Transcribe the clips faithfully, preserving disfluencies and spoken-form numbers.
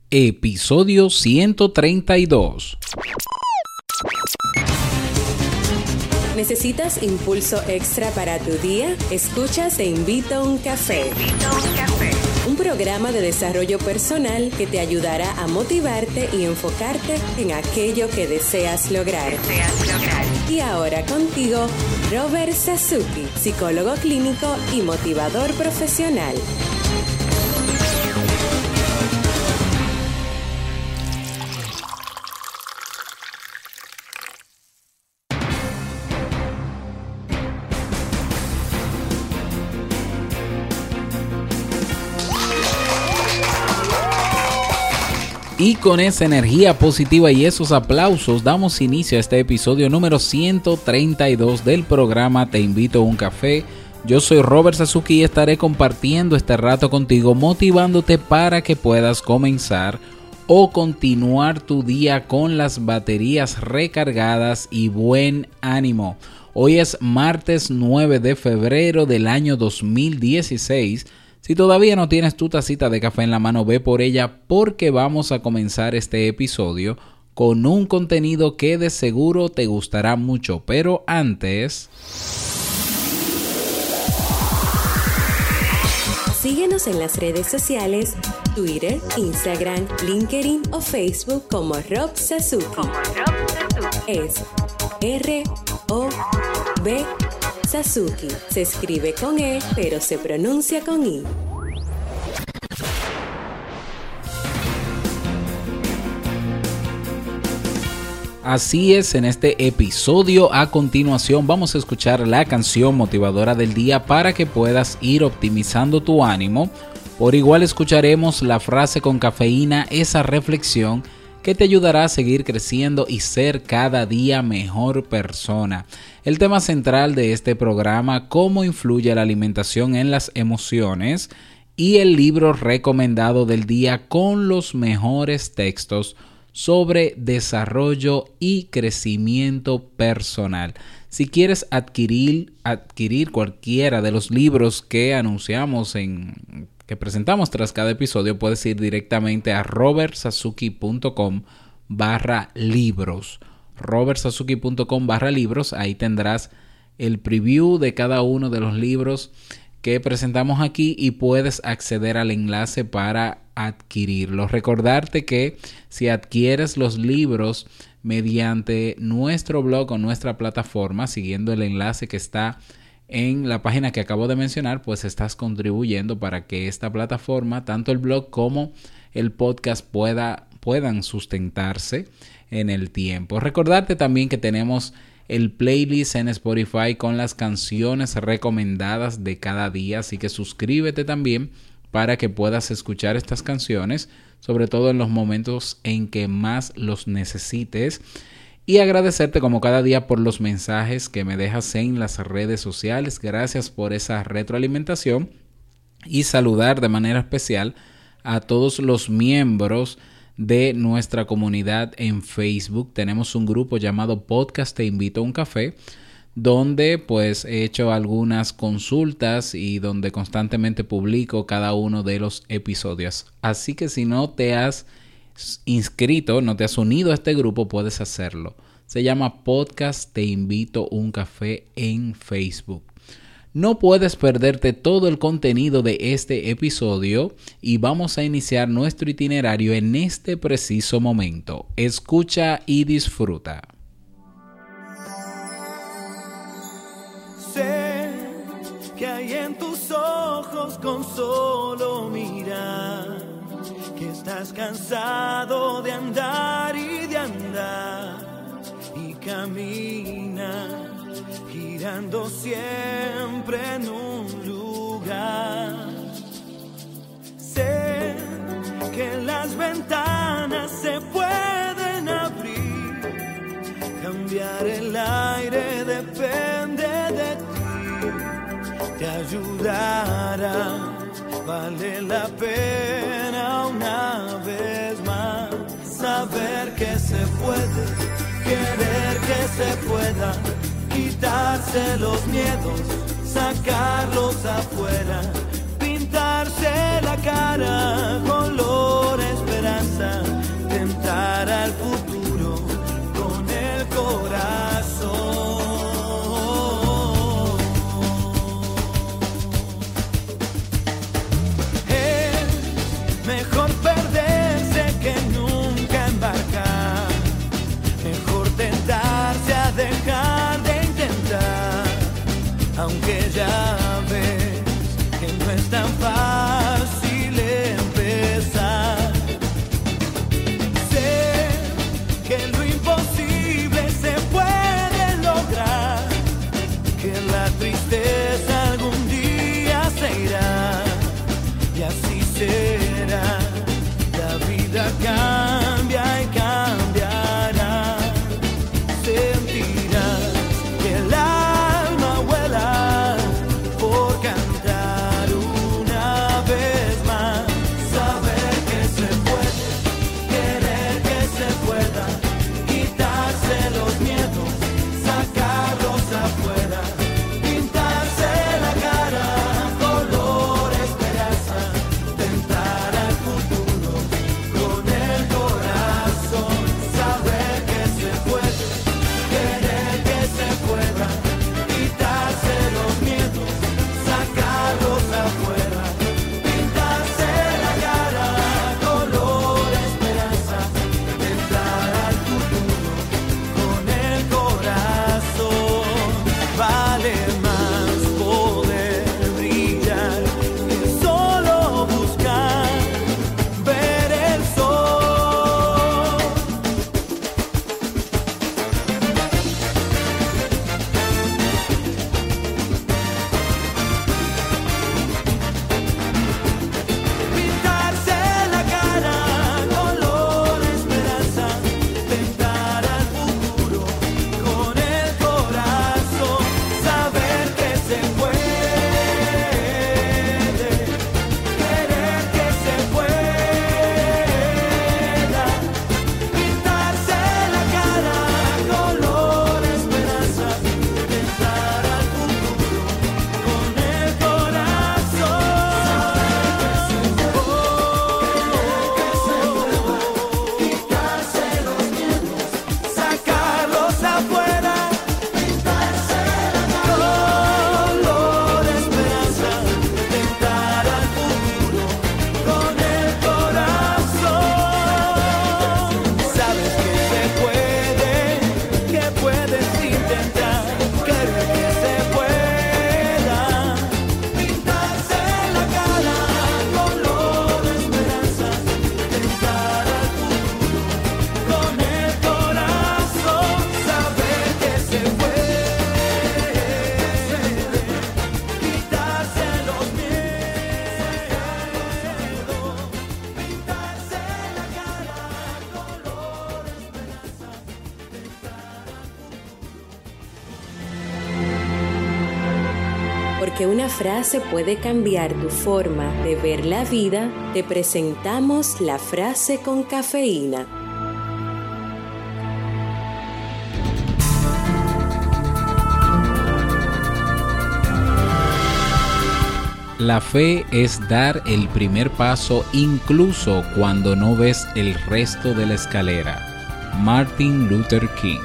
episodio ciento treinta y dos. ¿Necesitas impulso extra para tu día? Escucha Te Invito a un Café. Te Invito a un Café. Un programa de desarrollo personal que te ayudará a motivarte y enfocarte en aquello que deseas lograr. Deseas lograr. Y ahora contigo, Robert Sasuki, psicólogo clínico y motivador profesional. Y con esa energía positiva y esos aplausos damos inicio a este episodio número ciento treinta y dos del programa Te Invito a un Café. Yo soy Robert Sasuki y estaré compartiendo este rato contigo, motivándote para que puedas comenzar o continuar tu día con las baterías recargadas y buen ánimo. Hoy es martes nueve de febrero del año dos mil dieciséis. Si todavía no tienes tu tacita de café en la mano, ve por ella porque vamos a comenzar este episodio con un contenido que de seguro te gustará mucho. Pero antes... síguenos en las redes sociales, Twitter, Instagram, LinkedIn o Facebook como Rob Sasuki. Como Rob Sasuki. Es R O B Sasuki. Se escribe con E, pero se pronuncia con I. Así es, en este episodio a continuación vamos a escuchar la canción motivadora del día para que puedas ir optimizando tu ánimo. Por igual escucharemos la frase con cafeína, esa reflexión que te ayudará a seguir creciendo y ser cada día mejor persona. El tema central de este programa, cómo influye la alimentación en las emociones, y el libro recomendado del día con los mejores textos sobre desarrollo y crecimiento personal. Si quieres adquirir, adquirir cualquiera de los libros que anunciamos en... que presentamos tras cada episodio, puedes ir directamente a robertsasuki.com barra libros. robertsasuki.com barra libros. Ahí tendrás el preview de cada uno de los libros que presentamos aquí y puedes acceder al enlace para adquirirlos. Recordarte que si adquieres los libros mediante nuestro blog o nuestra plataforma, siguiendo el enlace que está en la página que acabo de mencionar, pues estás contribuyendo para que esta plataforma, tanto el blog como el podcast, pueda, puedan sustentarse en el tiempo. Recordarte también que tenemos el playlist en Spotify con las canciones recomendadas de cada día, así que suscríbete también para que puedas escuchar estas canciones, sobre todo en los momentos en que más los necesites. Y agradecerte como cada día por los mensajes que me dejas en las redes sociales. Gracias por esa retroalimentación. Y saludar de manera especial a todos los miembros de nuestra comunidad en Facebook. Tenemos un grupo llamado Podcast Te Invito a un Café, donde pues he hecho algunas consultas y donde constantemente publico cada uno de los episodios. Así que si no te has inscrito, no te has unido a este grupo, puedes hacerlo. Se llama Podcast Te Invito a un Café en Facebook. No puedes perderte todo el contenido de este episodio y vamos a iniciar nuestro itinerario en este preciso momento. Escucha y disfruta. Sé que hay en tus ojos con solo mirar, que estás cansado de andar y de andar y camina girando siempre en un lugar. Sé que las ventanas se pueden abrir, cambiar el aire depende de ti, te ayudará, vale la pena una vez más saber que se puede, querer que se pueda, quitarse los miedos, sacarlos afuera, pintarse la cara color esperanza cambia y cambiará. Sentirás que el alma vuela por cantar una vez más. Saber que se puede, querer que se pueda, quitarse los miedos, sacarlos afuera, pintarse la cara, color esperanza, tentar al futuro con el corazón. Saber que se puede, querer que se pueda, quitarse los miedos, sacarlos afuera, pintarse la cara, color esperanza, tentar al futuro con el corazón. Vale más poder brillar que solo buscar ver el sol. Pintarse la cara, color esperanza, tentar al futuro con el corazón. Saber que se puede, querer que se pueda, pintarse la cara, color esperanza, tentar al futuro con el corazón. Quitarse los miedos, sacarlos afuera, pintarse la cara, color esperanza, tentar al futuro con el corazón. Sabes que se puede, que puedes intentar, querer que se pueda, pintarse la cara, color esperanza, tentar al futuro con el corazón. Saber que se puede, quitarse los miedos, pintarse la cara, color esperanza, tentar al futuro. Porque una frase puede cambiar tu forma de ver la vida, te presentamos la frase con cafeína. La fe es dar el primer paso incluso cuando no ves el resto de la escalera. Martin Luther King.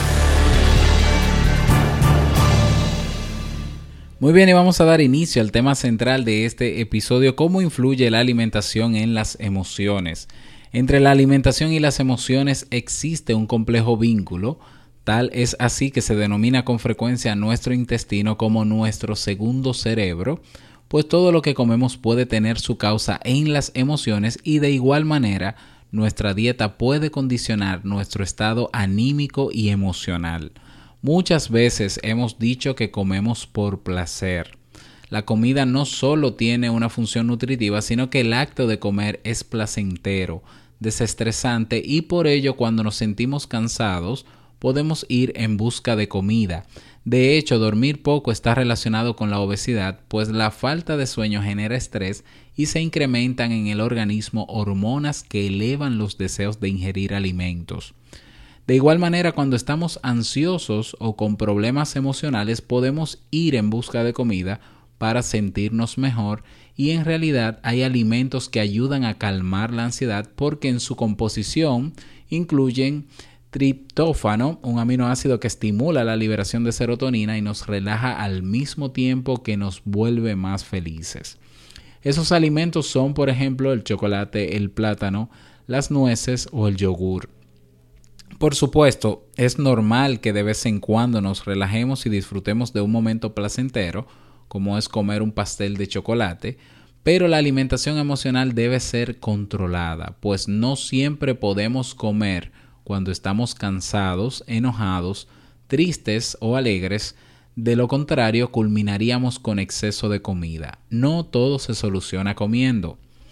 Muy bien, y vamos a dar inicio al tema central de este episodio: cómo influye la alimentación en las emociones. Entre la alimentación y las emociones existe un complejo vínculo. Tal es así que se denomina con frecuencia nuestro intestino como nuestro segundo cerebro, pues todo lo que comemos puede tener su causa en las emociones, y de igual manera nuestra dieta puede condicionar nuestro estado anímico y emocional. Muchas veces hemos dicho que comemos por placer. La comida no solo tiene una función nutritiva, sino que el acto de comer es placentero, desestresante, y por ello cuando nos sentimos cansados podemos ir en busca de comida. De hecho, dormir poco está relacionado con la obesidad, pues la falta de sueño genera estrés y se incrementan en el organismo hormonas que elevan los deseos de ingerir alimentos. De igual manera, cuando estamos ansiosos o con problemas emocionales, podemos ir en busca de comida para sentirnos mejor, y en realidad hay alimentos que ayudan a calmar la ansiedad porque en su composición incluyen triptófano, un aminoácido que estimula la liberación de serotonina y nos relaja al mismo tiempo que nos vuelve más felices. Esos alimentos son, por ejemplo, el chocolate, el plátano, las nueces o el yogur. Por supuesto, es normal que de vez en cuando nos relajemos y disfrutemos de un momento placentero, como es comer un pastel de chocolate, pero la alimentación emocional debe ser controlada, pues no siempre podemos comer cuando estamos cansados, enojados, tristes o alegres. De lo contrario, culminaríamos con exceso de comida. No todo se soluciona comiendo.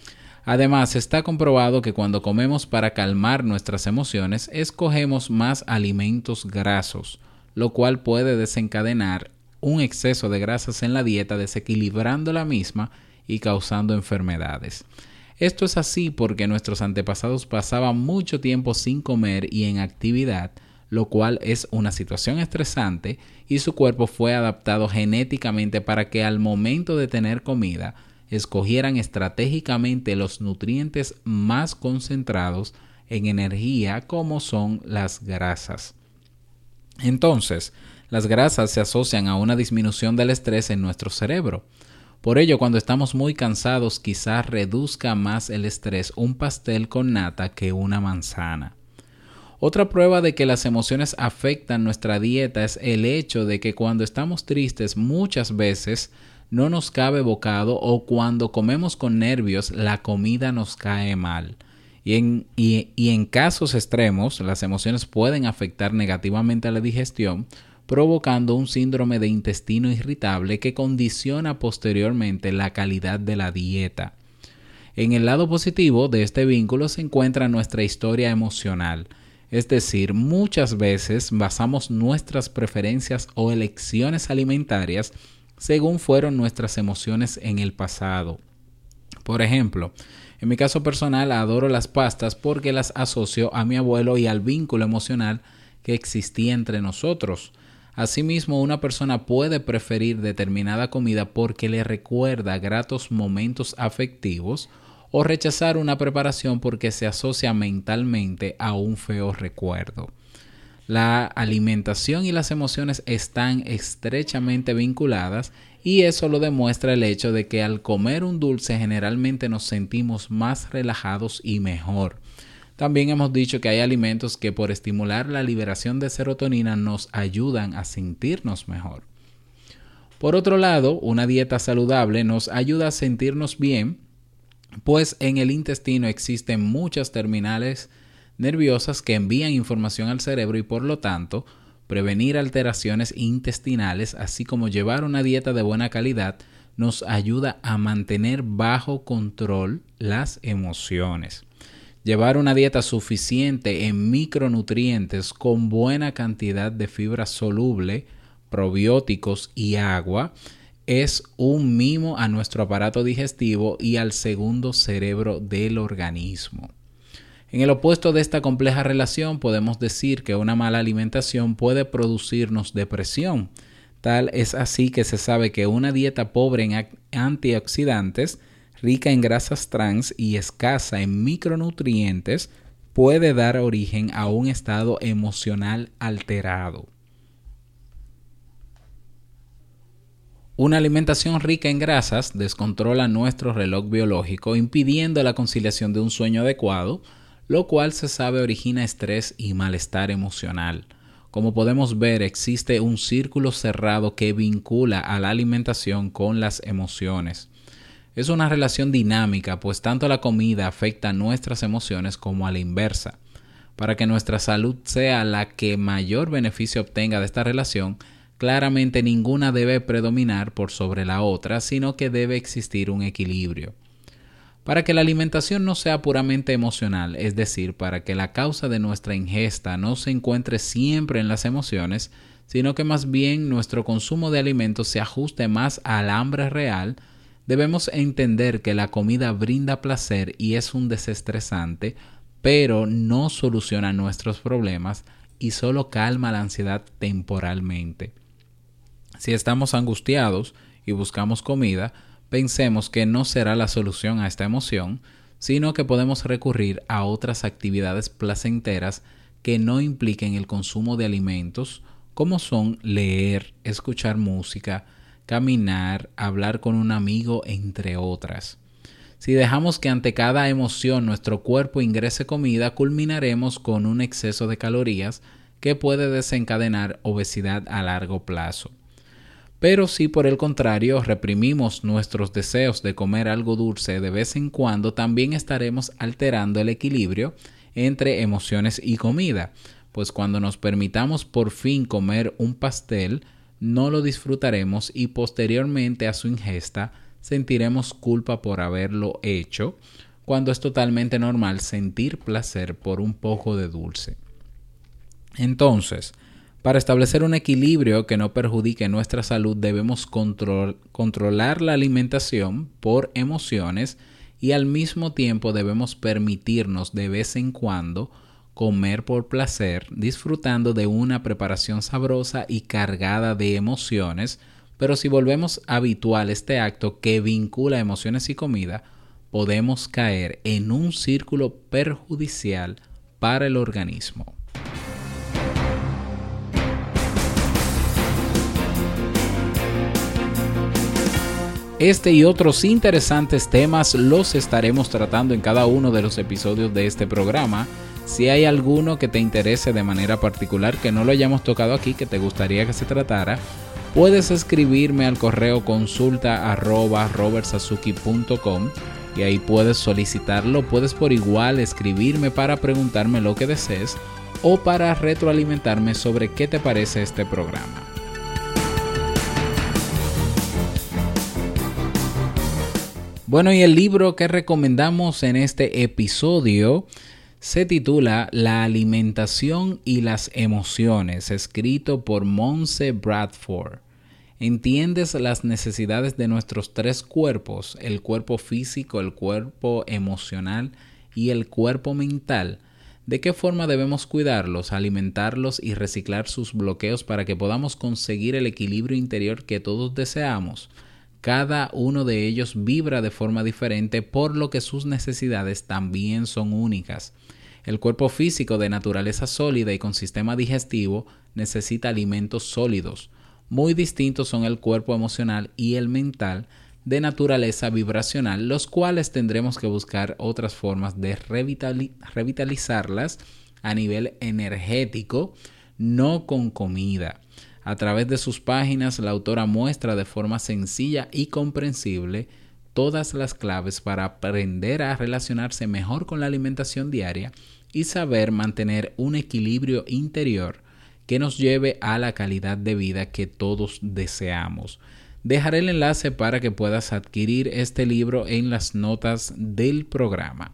Además, está comprobado que cuando comemos para calmar nuestras emociones, escogemos más alimentos grasos, lo cual puede desencadenar un exceso de grasas en la dieta, desequilibrando la misma y causando enfermedades. Esto es así porque nuestros antepasados pasaban mucho tiempo sin comer y en actividad, lo cual es una situación estresante, y su cuerpo fue adaptado genéticamente para que al momento de tener comida escogieran estratégicamente los nutrientes más concentrados en energía, como son las grasas. Entonces, las grasas se asocian a una disminución del estrés en nuestro cerebro. Por ello, cuando estamos muy cansados, quizás reduzca más el estrés un pastel con nata que una manzana. Otra prueba de que las emociones afectan nuestra dieta es el hecho de que cuando estamos tristes muchas veces no nos cabe bocado, o cuando comemos con nervios la comida nos cae mal. Y en, y, y en casos extremos, las emociones pueden afectar negativamente a la digestión, provocando un síndrome de intestino irritable que condiciona posteriormente la calidad de la dieta. En el lado positivo de este vínculo se encuentra nuestra historia emocional, es decir, muchas veces basamos nuestras preferencias o elecciones alimentarias según fueron nuestras emociones en el pasado. Por ejemplo, en mi caso personal adoro las pastas porque las asocio a mi abuelo y al vínculo emocional que existía entre nosotros. Asimismo, una persona puede preferir determinada comida porque le recuerda gratos momentos afectivos, o rechazar una preparación porque se asocia mentalmente a un feo recuerdo. La alimentación y las emociones están estrechamente vinculadas, y eso lo demuestra el hecho de que al comer un dulce generalmente nos sentimos más relajados y mejor. También hemos dicho que hay alimentos que por estimular la liberación de serotonina nos ayudan a sentirnos mejor. Por otro lado, una dieta saludable nos ayuda a sentirnos bien, pues en el intestino existen muchas terminales nerviosas que envían información al cerebro, y por lo tanto, prevenir alteraciones intestinales, así como llevar una dieta de buena calidad, nos ayuda a mantener bajo control las emociones. Llevar una dieta suficiente en micronutrientes con buena cantidad de fibra soluble, probióticos y agua es un mimo a nuestro aparato digestivo y al segundo cerebro del organismo. En el opuesto de esta compleja relación, podemos decir que una mala alimentación puede producirnos depresión. Tal es así que se sabe que una dieta pobre en antioxidantes, rica en grasas trans y escasa en micronutrientes puede dar origen a un estado emocional alterado. Una alimentación rica en grasas descontrola nuestro reloj biológico, impidiendo la conciliación de un sueño adecuado, lo cual se sabe origina estrés y malestar emocional. Como podemos ver, existe un círculo cerrado que vincula a la alimentación con las emociones. Es una relación dinámica, pues tanto la comida afecta nuestras emociones como a la inversa. Para que nuestra salud sea la que mayor beneficio obtenga de esta relación, claramente ninguna debe predominar por sobre la otra, sino que debe existir un equilibrio. Para que la alimentación no sea puramente emocional, es decir, para que la causa de nuestra ingesta no se encuentre siempre en las emociones, sino que más bien nuestro consumo de alimentos se ajuste más al hambre real, debemos entender que la comida brinda placer y es un desestresante, pero no soluciona nuestros problemas y solo calma la ansiedad temporalmente. Si estamos angustiados y buscamos comida, pensemos que no será la solución a esta emoción, sino que podemos recurrir a otras actividades placenteras que no impliquen el consumo de alimentos, como son leer, escuchar música, caminar, hablar con un amigo, entre otras. Si dejamos que ante cada emoción nuestro cuerpo ingrese comida, culminaremos con un exceso de calorías que puede desencadenar obesidad a largo plazo. Pero si por el contrario reprimimos nuestros deseos de comer algo dulce de vez en cuando, también estaremos alterando el equilibrio entre emociones y comida, pues cuando nos permitamos por fin comer un pastel, no lo disfrutaremos y posteriormente a su ingesta sentiremos culpa por haberlo hecho, cuando es totalmente normal sentir placer por un poco de dulce. Entonces, para establecer un equilibrio que no perjudique nuestra salud, debemos control, controlar la alimentación por emociones y al mismo tiempo debemos permitirnos de vez en cuando comer por placer, disfrutando de una preparación sabrosa y cargada de emociones, pero si volvemos habitual este acto que vincula emociones y comida, podemos caer en un círculo perjudicial para el organismo. Este y otros interesantes temas los estaremos tratando en cada uno de los episodios de este programa. Si hay alguno que te interese de manera particular que no lo hayamos tocado aquí, que te gustaría que se tratara, puedes escribirme al correo consulta arroba robertsazuki punto com y ahí puedes solicitarlo. Puedes por igual escribirme para preguntarme lo que desees o para retroalimentarme sobre qué te parece este programa. Bueno, y el libro que recomendamos en este episodio se titula La alimentación y las emociones, escrito por Monse Bradford. ¿Entiendes las necesidades de nuestros tres cuerpos? El cuerpo físico, el cuerpo emocional y el cuerpo mental. ¿De qué forma debemos cuidarlos, alimentarlos y reciclar sus bloqueos para que podamos conseguir el equilibrio interior que todos deseamos? Cada uno de ellos vibra de forma diferente, por lo que sus necesidades también son únicas. El cuerpo físico de naturaleza sólida y con sistema digestivo necesita alimentos sólidos. Muy distintos son el cuerpo emocional y el mental de naturaleza vibracional, los cuales tendremos que buscar otras formas de revitali- revitalizarlas a nivel energético, no con comida. A través de sus páginas, la autora muestra de forma sencilla y comprensible todas las claves para aprender a relacionarse mejor con la alimentación diaria y saber mantener un equilibrio interior que nos lleve a la calidad de vida que todos deseamos. Dejaré el enlace para que puedas adquirir este libro en las notas del programa.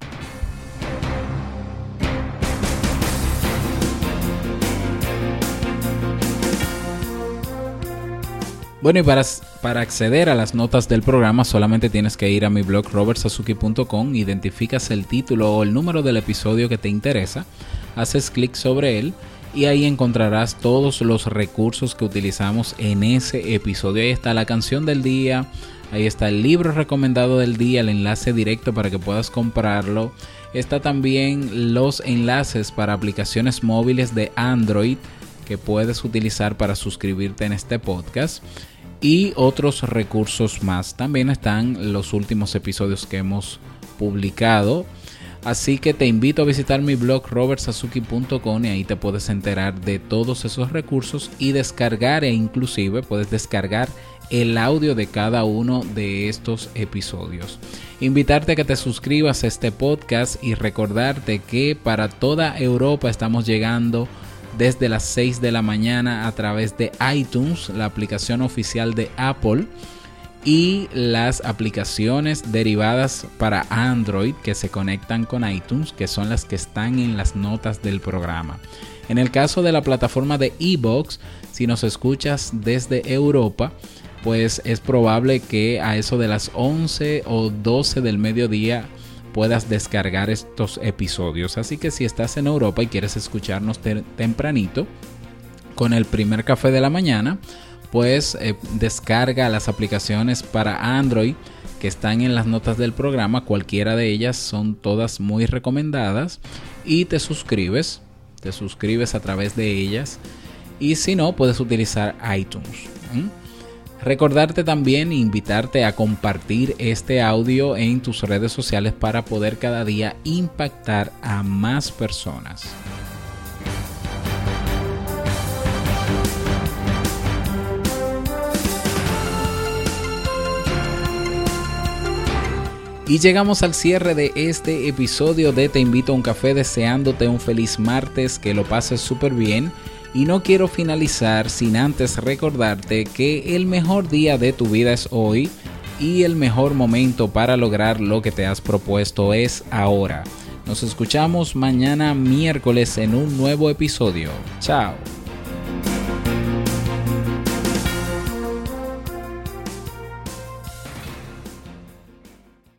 Bueno, y para, para acceder a las notas del programa solamente tienes que ir a mi blog robertsazuki punto com, identificas el título o el número del episodio que te interesa, haces clic sobre él y ahí encontrarás todos los recursos que utilizamos en ese episodio. Ahí está la canción del día, ahí está el libro recomendado del día, el enlace directo para que puedas comprarlo. Está también los enlaces para aplicaciones móviles de Android que puedes utilizar para suscribirte en este podcast. Y otros recursos más. También están los últimos episodios que hemos publicado. Así que te invito a visitar mi blog robertsazuki punto com y ahí te puedes enterar de todos esos recursos y descargar, e inclusive puedes descargar el audio de cada uno de estos episodios. Invitarte a que te suscribas a este podcast y recordarte que para toda Europa estamos llegando desde las seis de la mañana a través de iTunes, la aplicación oficial de Apple, y las aplicaciones derivadas para Android que se conectan con iTunes, que son las que están en las notas del programa. En el caso de la plataforma de iVoox, si nos escuchas desde Europa, pues es probable que a eso de las once o doce del mediodía puedas descargar estos episodios. Así que si estás en Europa y quieres escucharnos te- tempranito, con el primer café de la mañana, pues eh, descarga las aplicaciones para Android que están en las notas del programa. Cualquiera de ellas son todas muy recomendadas y te suscribes, te suscribes a través de ellas, y si no, puedes utilizar iTunes. ¿Mm? Recordarte también e invitarte a compartir este audio en tus redes sociales para poder cada día impactar a más personas. Y llegamos al cierre de este episodio de Te Invito a un Café, deseándote un feliz martes, que lo pases súper bien. Y no quiero finalizar sin antes recordarte que el mejor día de tu vida es hoy. y el mejor momento para lograr lo que te has propuesto es ahora. Nos escuchamos mañana miércoles en un nuevo episodio. Chao.